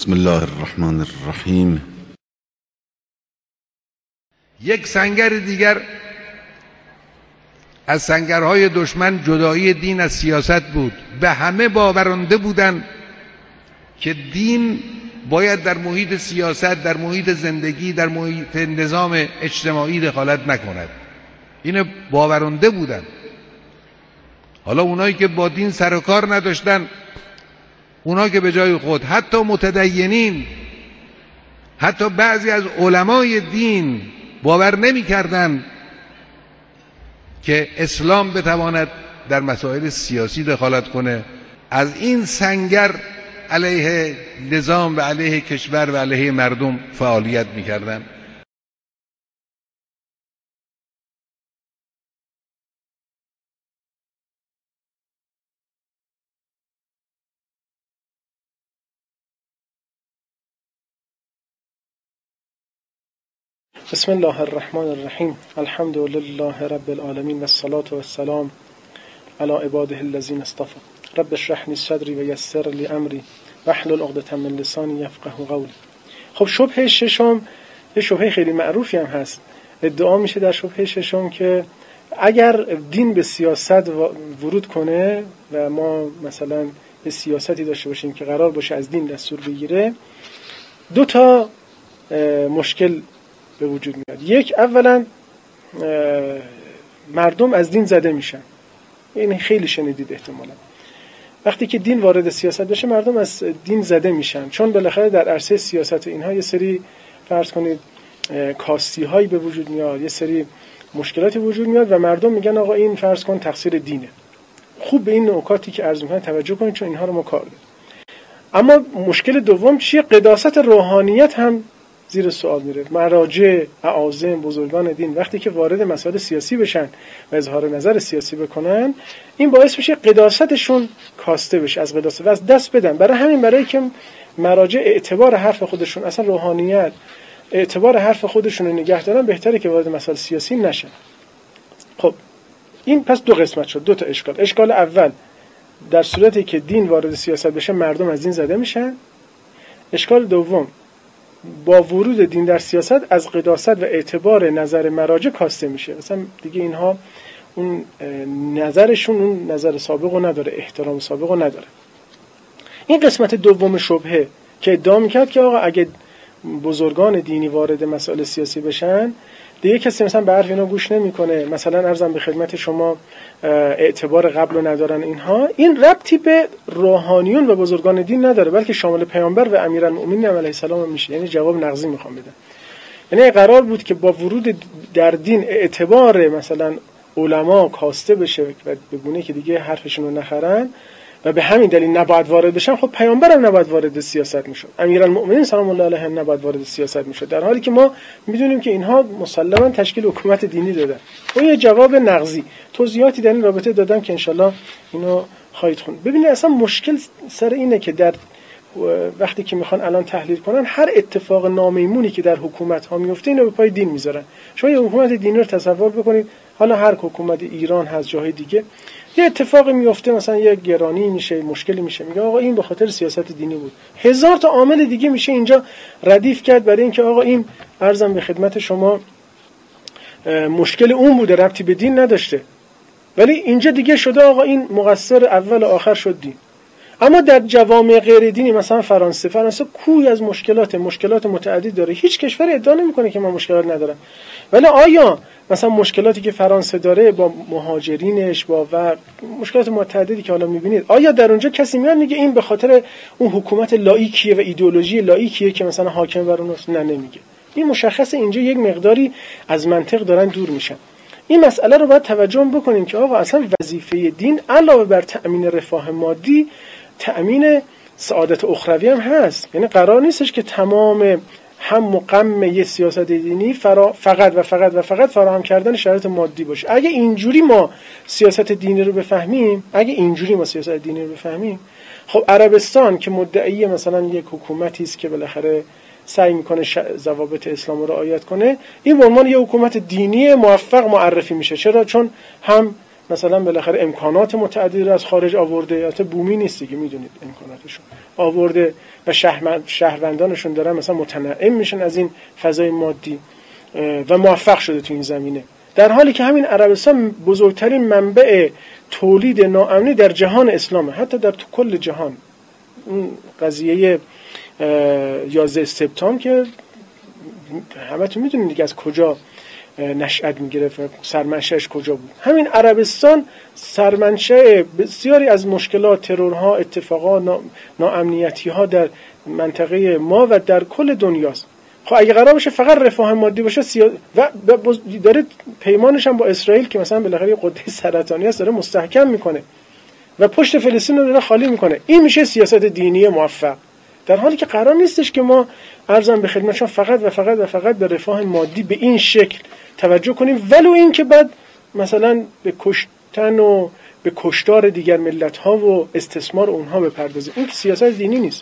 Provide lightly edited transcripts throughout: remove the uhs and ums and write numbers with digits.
بسم الله الرحمن الرحیم. یک سنگر دیگر از سنگرهای دشمن جدایی دین از سیاست بود. به همه باورانده بودند که دین باید در محیط سیاست، در محیط زندگی، در محیط نظام اجتماعی دخالت نکند. این باورانده بودند. حالا اونایی که با دین سر و کار نداشتن، اونا که به جای خود، حتی متدینین، حتی بعضی از علمای دین باور نمی کردن که اسلام بتواند در مسائل سیاسی دخالت کنه. از این سنگر علیه نظام و علیه کشور و علیه مردم فعالیت می کردن. بسم الله الرحمن الرحیم. الحمد لله رب العالمین و الصلاة و السلام علی عباده الذین اصطفى. رب اشرح لی صدری و یسر لی امری واحلل عقدة من لسانی یفقهوا قولی. خب شبهه ششم یه شبهه خیلی معروفی هم هست. ادعا میشه در شبهه ششم که اگر دین به سیاست ورود کنه و ما مثلا یه سیاستی داشته باشیم که قرار باشه از دین دستور بگیره، دو تا مشکل به وجود میاد. یک، اولا مردم از دین زده میشن. این خیلی شنیدید احتمالا. وقتی که دین وارد سیاست بشه مردم از دین زده میشن، چون بالاخره در عرصه سیاست اینها یه سری فرض کنید کاستی هایی به وجود میاد، یه سری مشکلاتی وجود میاد و مردم میگن آقا این فرض کن تقصیر دینه. خوب به این نکاتی که عرض میکنم توجه کنید، چون اینها رو ما کار داریم. اما مشکل دوم چیه؟ قداست روحانیت هم زیر سوال میره. مراجع، اعاظم، بزرگان دین وقتی که وارد مسائل سیاسی بشن و اظهار نظر سیاسی بکنن، این باعث میشه قداستشون کاسته بشه، از قداست و از دست بدن. برای که مراجع اعتبار حرف خودشون، اصلا روحانیت اعتبار حرف خودشون رو نگه دارن، بهتره که وارد مسائل سیاسی نشن. خب این پس دو قسمت شد، دو تا اشکال. اشکال اول، در صورتی که دین وارد سیاست بشه مردم از دین زده میشن. اشکال دوم، با ورود دین در سیاست از قداست و اعتبار نظر مراجع کاسته میشه. مثلا دیگه اینها اون نظرشون اون نظر سابقو نداره، احترام سابقو نداره. این قسمت دوم شبهه که ادعا میکرد که آقا اگه بزرگان دینی وارد مسائل سیاسی بشن دیگه کسی مثلا به حرف اینا گوش نمیکنه، مثلا عرضم به خدمت شما اعتبار قبل ندارن. اینها این ربطی به روحانیون و بزرگان دین نداره، بلکه شامل پیامبر و امیرالمؤمنین علیه السلام میشه. یعنی جواب نقضی میخوام بدم. یعنی قرار بود که با ورود در دین اعتبار مثلا علما کاسته بشه و به گونه که دیگه حرفشون رو نخرن و به همین دلیل نباید وارد بشن، خب پیامبرم نباید وارد سیاست میشد، امیرالمؤمنین سلام الله علیه نباید وارد سیاست میشد، در حالی که ما میدونیم که اینها مسلما تشکیل حکومت دینی دادن. اون یه جواب نقضی، توضیحاتی در این رابطه دادم که انشالله اینو خواهید خوند. ببینید اصلا مشکل سر اینه که در وقتی که میخوان الان تحلیل کنن، هر اتفاق نامیمونی که در حکومت ها میفته اینو به پای دین میذارن. شما یه حکومت دینی رو تصور بکنید، حالا هر حکومت ایران هست جای دیگه، یه اتفاقی میفته، مثلا یه گرانی میشه، مشکلی میشه، میگه آقا این به خاطر سیاست دینی بود. هزار تا عامل دیگه میشه اینجا ردیف کرد برای اینکه آقا این عرضم به خدمت شما مشکل اون بوده، ربطی به دین نداشته. ولی اینجا دیگه شده آقا این مقصر اول و آخر شد دین. اما در جوامع غیر دینی مثلا فرانسه کوی از مشکلات متعدد داره. هیچ کشور ادعا نمیکنه که ما مشکلات ندارم. ولی آیا مثلا مشکلاتی که فرانسه داره با مهاجرینش و مشکلات متعددی که حالا میبینید، آیا در اونجا کسی میاد میگه این به خاطر اون حکومت لاییکیه و ایدئولوژی لاییکیه که مثلا حاکم بر اوناست؟ نه، نمیگه. این مشخصه اینجا یک مقداری از منطق دارن دور میشن. این مسئله رو باید توجه بکنیم که آقا اصلا وظیفه دین علاوه بر تأمین رفاه مادی، تأمین سعادت اخروی هم هست. یعنی قرار نیستش که تمام هم و غم یه سیاست دینی فقط فراهم کردن شرایط مادی باشه. اگه اینجوری ما سیاست دینی رو بفهمیم، خب عربستان که مدعی مثلا یک حکومتی است که بالاخره سعی میکنه ضوابط اسلام رو رعایت کنه، این به عنوان یه حکومت دینی موفق معرفی میشه. چرا؟ چون هم مثلا بالاخره امکانات متعددی رو از خارج آورده، البته بومی نیست دیگه، میدونید امکاناتشون آورده و شهروندانشون دارن مثلا متنعم میشن از این فضای مادی و موفق شده تو این زمینه، در حالی که همین عربستان بزرگترین منبع تولید ناامنی در جهان اسلامه، حتی در تو کل جهان. اون قضیه 11 سپتامبر که همتون میدونید دیگه از کجا نشأت میگرفت، سرمنشأش کجا بود. همین عربستان سرمنشأ بسیاری از مشکلات، ترورها، اتفاقات، ناامنیتی‌ها در منطقه ما و در کل دنیاست. خب اگه قرار باشه فقط رفاه مادی باشه و داره پیمانش هم با اسرائیل که مثلا بالاخره قده سرطانی است داره مستحکم میکنه و پشت فلسطین رو داره خالی میکنه، این میشه سیاست دینی موفق. در حالی که قرار نیستش که ما عرضم به خدمتشون فقط به رفاه مادی به این شکل توجه کنیم، ولو این که بعد مثلا به کشتن و به کشتار دیگر ملت ها و استثمار اونها بپردازیم. این سیاست دینی نیست.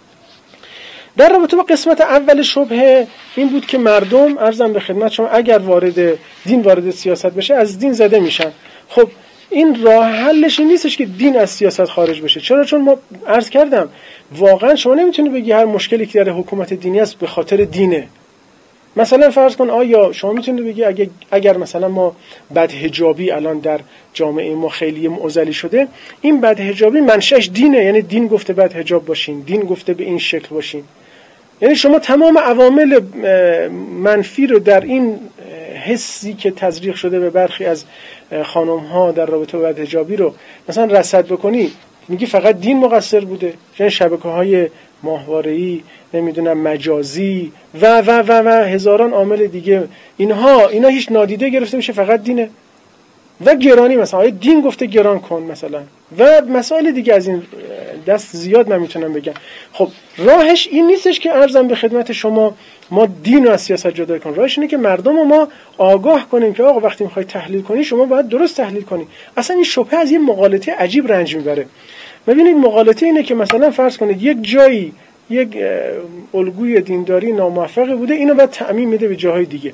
در رابطه با قسمت اول شبهه این بود که مردم عرضم به خدمت شما اگر وارد سیاست بشه از دین زده میشن. خب این راه حلش این نیستش که دین از سیاست خارج بشه. چرا؟ چون ما عرض کردم واقعا شما نمیتونی بگی هر مشکلی که در حکومت دینی است به خاطر دینه. مثلا فرض کن آیا شما میتونی بگی اگر مثلا ما بدحجابی الان در جامعه ما خیلی معضلی شده، این بدحجابی منشأش دینه، یعنی دین گفته بدحجاب باشین، دین گفته به این شکل باشین. یعنی شما تمام عوامل منفی رو در این حسی که تزریق شده به برخی از خانم ها در رابطه با بدحجابی رو مثلا رصد بکنی، میگی فقط دین مقصر بوده، یعنی شبکه‌های ماهواره‌ای، نمیدونم مجازی و هزاران عامل دیگه، اینها هیچ نادیده گرفته میشه، فقط دینه. و گرانی مثلا دین گفته گران کن مثلا و مسائل دیگه از این دست زیاد من میتونم بگم. خب راهش این نیستش که عرضم به خدمت شما ما دین رو از سیاست جدا کنیم، راهش اینه که مردم رو ما آگاه کنیم که آقا وقتی میخوای تحلیل کنی شما باید درست تحلیل کنی. اصلا این شبهه از یه مغالطه عجیب رنج میبره. ببینید مغالطه اینه که مثلا فرض کنید یک جایی یک الگوی دینداری ناموفقی بوده، اینو بعد تعمیم میده به جاهای دیگه.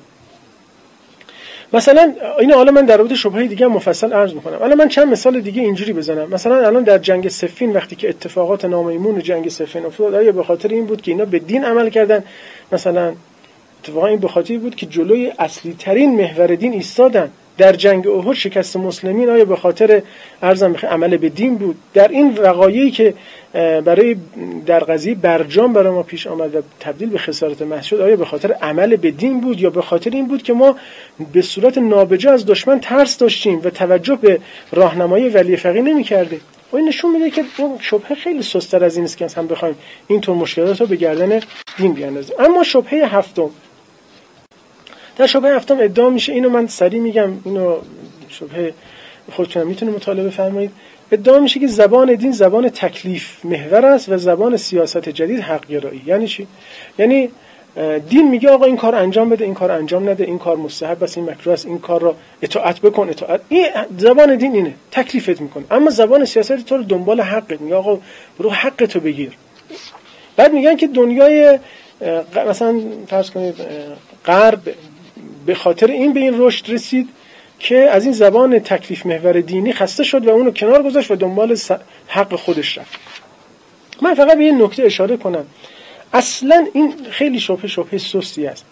مثلا اینو حالا من در رابطه شبهه دیگه مفصل عرض میکنم. الان من چند مثال دیگه اینجوری بزنم. مثلا الان در جنگ صفین وقتی که اتفاقات نامیمون جنگ صفین افتاد، آیا به خاطر این بود که اینا به دین عمل کردن؟ مثلا اتفاقا این به خاطر بود که جلوی اصلی ترین محور دین ایستادن. در جنگ احد شکست مسلمین آیا به خاطر عرضم عمل به دین بود؟ در این وقایعی که برای در قضیه برجام برای ما پیش آمد و تبدیل به خسارت محض شد، آیا به خاطر عمل به دین بود یا به خاطر این بود که ما به صورت نابجا از دشمن ترس داشتیم و توجه به راهنمایی ولی فقیه نمی‌کردیم؟ و این نشون میده که اون شبهه خیلی سست‌تر از این است که هم بخوایم اینطور مشکلات رو به گردن دین بیاندازیم. اما شبهه هفتم، در شبهه هفتم ادعا میشه، اینو من سریع میگم، اینو شبهه خودتون میتونه مطالعه بفرمایید، ادعا میشه که زبان دین زبان تکلیف محور است و زبان سیاست جدید حق گرایی. یعنی چی؟ یعنی دین میگه آقا این کار انجام بده، این کار انجام نده، این کار مستحب است، این مکروه است، این کار را اطاعت بکن، اطاعت. این زبان دین اینه، تکلیفت میکنه. اما زبان سیاست تو رو دنبال حقت میگه آقا برو حقتو بگیر. بعد میگن که دنیای مثلا فرض کنید غرب به خاطر این به این رشد رسید که از این زبان تکلیف محور دینی خسته شد و اونو کنار گذاشت و دنبال حق خودش رفت. من فقط به این نکته اشاره کنم، اصلا این خیلی شبهه سستی است.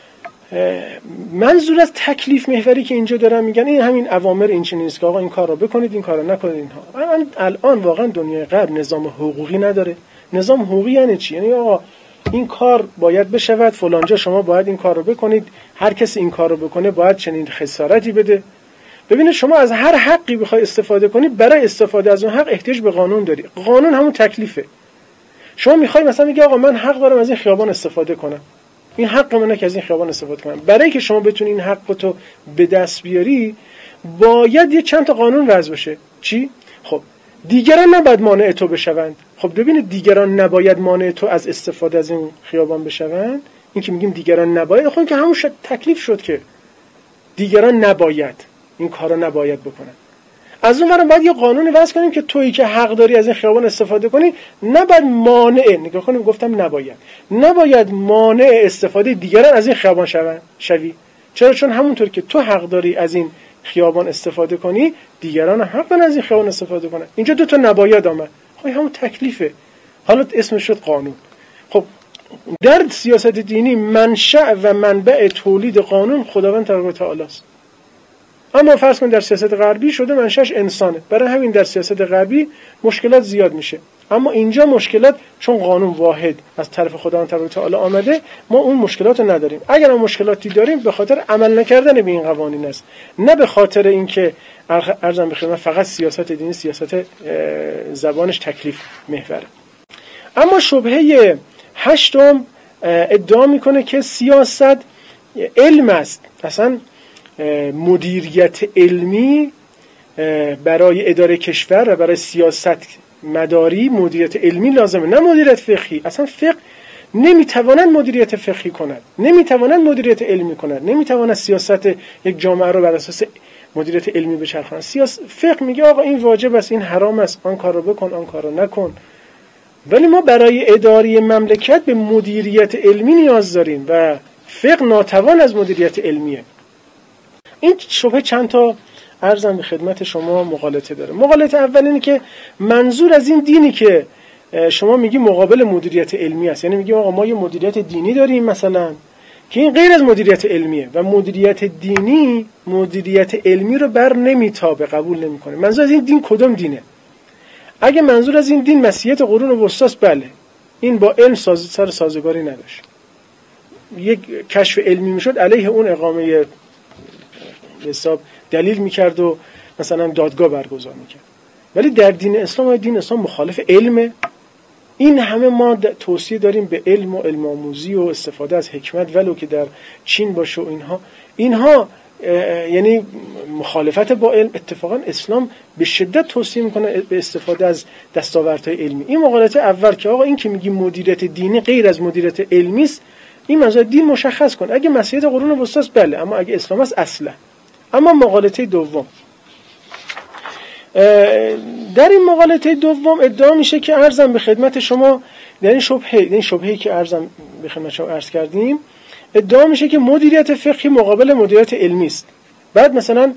منظور از تکلیف محوری که اینجا دارن میگن این همین اوامر این چنین است که آقا این کار رو بکنید، این کار رو نکنید. اینها الان واقعا دنیای غرب نظام حقوقی نداره. نظام حقوقی یعنی چی؟ یعنی آقا این کار باید بشود، فلانجا شما باید این کار رو بکنید، هر کسی این کار رو بکنه باید چنین خسارتی بده. ببینید شما از هر حقی بخوای استفاده کنی، برای استفاده از اون حق احتیاج به قانون داری. قانون همون تکلیفه. شما میخوای مثلا میگی آقا من حق دارم از این خیابان استفاده کنم، این حق منه که از این خیابان استفاده کنم. برای که شما بتونی این حق تو به دست بیاری باید یه چند تا قانون وضع بشه. چی؟ خب دیگران نباید مانع تو بشوند. خب ببینید دیگران نباید مانع تو از استفاده از این خیابان بشوند. این که میگیم دیگران نباید، خب این که همون تکلیف شد که دیگران نباید این کارا نباید بکنن. از اون ورم باید یه قانون وضع کنیم که تویی که حق داری از این خیابان استفاده کنی نباید مانع، نگاه کنیم گفتم نباید مانع استفاده دیگران از این خیابان شوی. چرا؟ چون همونطور که تو حق داری از این خیابان استفاده کنی، دیگران هم حق دارن از این خیابان استفاده کنن. اینجا دو تا نباید آمد، خب همون تکلیفه، حالا اسمش شد قانون. خب در سیاست دینی منشأ و منبع تولید قانون خداوند تبارک و تعالی است. اما فرض کن در سیاست غربی شده منشأش انسانه، برای همین در سیاست غربی مشکلات زیاد میشه. اما اینجا مشکلات چون قانون واحد از طرف خداوند تبارک و تعالی آمده، ما اون مشکلات رو نداریم. اگر هم مشکلاتی داریم به خاطر عمل نکردن به این قوانین است، نه به خاطر اینکه ارزم بخدمت فقط سیاست دینی سیاست زبانش تکلیف محوره. اما شبهه هشتم ادعا میکنه که سیاست علم است. اصلا مدیریت علمی برای اداره کشور و برای سیاست مداری مدیریت علمی لازمه، نه مدیریت فقهی. اصلا فقه نمیتواند مدیریت فقهی کند، نمیتواند مدیریت علمی کند، نمیتواند سیاست یک جامعه رو بر اساس مدیریت علمی بچرخاند. فقه میگه آقا این واجب است، این حرام است، آن کار رو بکن، آن کار رو نکن. ولی ما برای اداره مملکت به مدیریت علمی نیاز داریم و فقه ناتوان از مدیریت علمیه. این شبهه چند تا عرضم به خدمت شما مغالطه داره. مغالطه اول اینه که منظور از این دینی که شما میگی مقابل مدیریت علمی است، یعنی میگی آقا ما یه مدیریت دینی داریم مثلا که این غیر از مدیریت علمیه و مدیریت دینی مدیریت علمی رو بر نمیتابه، قبول نمیکنه. منظور از این دین کدوم دینه؟ اگه منظور از این دین مسیحیت قرون وسطا، بله این با علم سازگاری نداشت. یک کشف علمی میشد علیه اون اقامه حساب دلیل میکرد و مثلا دادگاه برگزار میکرد. ولی در دین اسلام مخالف علمه. این همه ما توصیه داریم به علم و علم آموزی و استفاده از حکمت، ولو که در چین باشه و اینها یعنی مخالفت با علم. اتفاقا اسلام به شدت توصیه میکنه به استفاده از دستاوردهای علمی. این مقالطه اول که آقا این که میگی مدیریت دینی غیر از مدیریت علمی است، این منظور دین مشخص کن. اگه مسیحیت قرون وسطا است بله، اما اگه اسلام است اصلا. اما مقالطه دوم، در این مقالطه دوم ادعا میشه که عرضم به خدمت شما، یعنی شبهه‌ای که عرضم به خدمت شما عرض کردیم، ادعا میشه که مدیریت فقهی مقابل مدیریت علمی است. بعد مثلا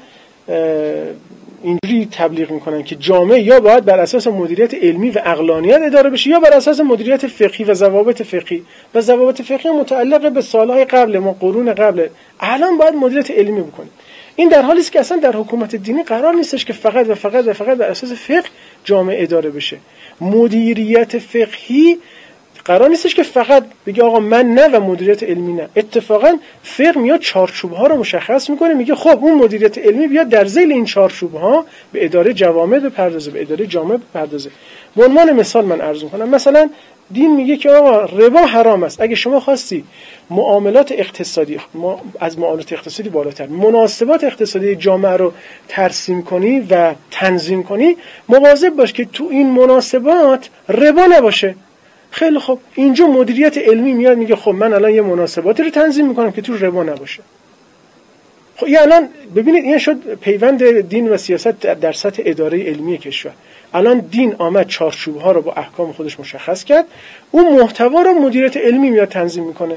اینجوری تبلیغ میکنن که جامعه یا باید بر اساس مدیریت علمی و عقلانیت اداره بشه یا بر اساس مدیریت فقهی و ضوابط فقهی. و ضوابط فقهی متعلق به سالهای قبل ما، قرون قبل. الان باید مدیریت علمی بکنیم. این در حالی است که اصلا در حکومت دینی قرار نیستش که فقط بر اساس فقه جامعه اداره بشه. مدیریت فقهی قرار نیستش که فقط بگه آقا من نه و مدیریت علمی نه. اتفاقا فقه میاد چارچوب‌ها رو مشخص میکنه، میگه خب اون مدیریت علمی بیاد در ذیل این چارچوب‌ها به اداره جوامع بپردازه، به اداره جامعه بپردازه. به عنوان مثال من عرض میکنم، مثلا دین میگه که آقا ربا حرام است. اگه شما خواستی معاملات اقتصادی، از معاملات اقتصادی بالاتر مناسبات اقتصادی جامعه رو ترسیم کنی و تنظیم کنی، مواظب باش که تو این مناسبات ربا نباشه. خیلی خب، اینجا مدیریت علمی میاد میگه خب من الان یه مناسباتی رو تنظیم میکنم که تو ربا نباشه. خب این الان ببینید این شد پیوند دین و سیاست در سطح اداره علمی کشور. الان دین آمد چارچوب‌ها رو با احکام خودش مشخص کرد، اون محتوا رو مدیریت علمی میاد تنظیم میکنه.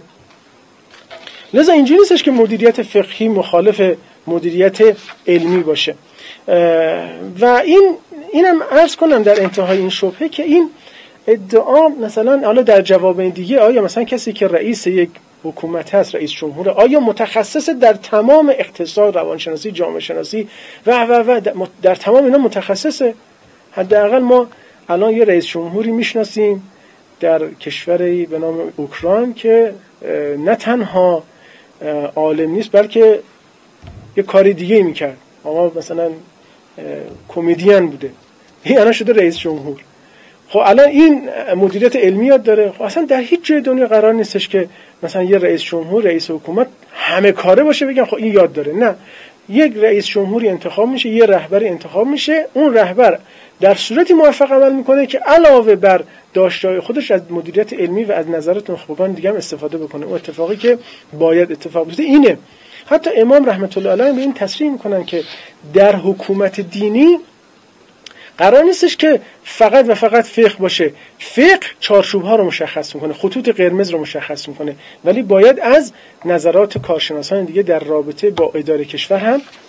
لذا اینجوری نیستش که مدیریت فقهی مخالف مدیریت علمی باشه. و اینم عرض کنم در انتهای این شبهه که این ادعا مثلا حالا در جواب این دیگه، آیا مثلا کسی که رئیس یک حکومت هست، رئیس جمهور، آیا متخصص در تمام اقتصاد، روانشناسی، جامعه شناسی و در تمام اینا متخصصه؟ حداقل ما الان یه رئیس جمهوری میشناسیم در کشوری به نام اوکراین که نه تنها عالم نیست بلکه یه کاری دیگه میکرد. آقا مثلا کمدین بوده، این الان شده رئیس جمهور. خب الان این مدیریت علمی یاد داره. خب اصلا در هیچ جای دنیا قرار نیستش که مثلا یه رئیس جمهور، رئیس حکومت همه کاره باشه بگن خب این یاد داره. نه، یک رئیس جمهوری انتخاب میشه، یه رهبری انتخاب میشه، اون رهبر در صورتی موفق عمل میکنه که علاوه بر داشته‌های خودش از مدیریت علمی و از نظرات نخبگان دیگه هم استفاده بکنه. اون اتفاقی که باید اتفاق بیفته اینه. حتی امام رحمت الله علیه به این تصریح میکنن که در حکومت دینی قرار نیستش که فقط و فقط فقه باشه. فقه چارچوب‌ها رو مشخص میکنه، خطوط قرمز رو مشخص میکنه، ولی باید از نظرات کارشناسان دیگه در رابطه با اداره کشور هم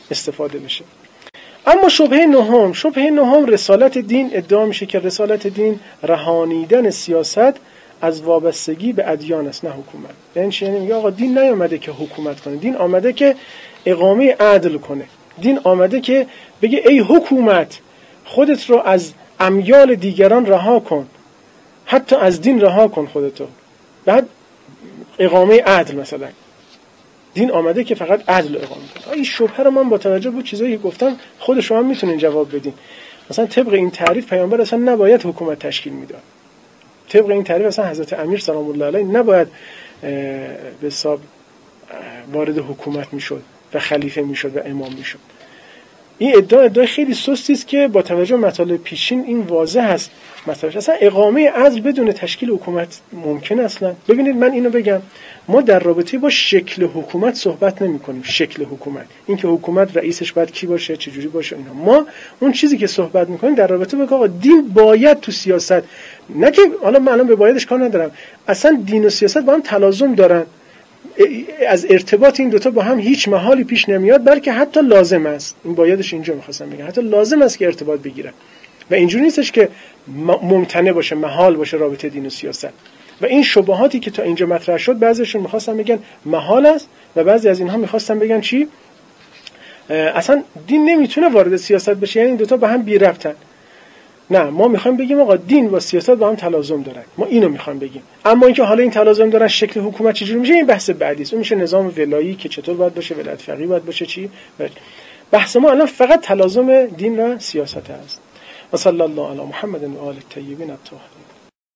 استفاده بشه. اما شبهه نهم رسالت دین. ادعا میشه که رسالت دین رهانیدن سیاست از وابستگی به ادیان است، نه حکومت. یعنی چی؟ یعنی میگه آقا دین نیامده که حکومت کنه، دین آمده که اقامه عدل کنه. دین آمده که بگه ای حکومت خودت رو از امیال دیگران رها کن، حتی از دین رها کن خودتو، بعد اقامه عدل. مثلا دین آمده که فقط عدل اقامه کنه. این شبهه رو من با توجه به چیزایی که گفتم خود شما میتونین جواب بدین. مثلا طبق این تعریف پیامبر اصلا نباید حکومت تشکیل میداد. طبق این تعریف اصلا حضرت امیر سلام الله علیه نباید به حساب وارد حکومت میشد و خلیفه میشد و امام میشد. این ادعای خیلی سستی است که با توجه به مطالب پیشین این واضح است. مثلا اصلا اقامه عدل بدون تشکیل حکومت ممکن اصلا؟ ببینید من اینو بگم، ما در رابطه با شکل حکومت صحبت نمی کنیم. شکل حکومت، اینکه حکومت رئیسش باید کی باشه، چه جوری باشه، اینا. ما اون چیزی که صحبت میکنیم در رابطه با آقا دین باید تو سیاست، نه که حالا من الان به بایدش کار ندارم، اصلا دین و سیاست با هم تلازم دارن. از ارتباط این دوتا با هم هیچ محالی پیش نمیاد، بلکه حتی لازم است. این بایدش اینجا میخواستم بگم، حتی لازم است که ارتباط بگیرن و اینجوری نیستش که ممتنع باشه، محال باشه رابطه دین و سیاست. و این شبهاتی که تا اینجا مطرح شد بعضیشون میخواستن بگن محال است و بعضی از اینها میخواستن بگن چی؟ اصلا دین نمیتونه وارد سیاست بشه، یعنی این دوتا با هم بی ربطن. نه، ما میخوایم بگیم آقا دین و سیاست با هم تلازم دارن. ما اینو میخوایم بگیم. اما اینکه حالا این تلازم دارن شکل حکومت چجوری میشه، این بحث بعدی است. اون میشه نظام ولایی که چطور باید باشه، ولایت فقیه باید باشه، چی؟ بحث ما الان فقط تلازم دین و سیاست است. و صلی الله علی محمد و آل الطیبین الطاهرین.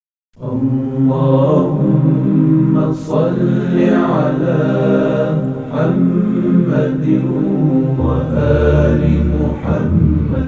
اللهم صل على محمد و آل محمد.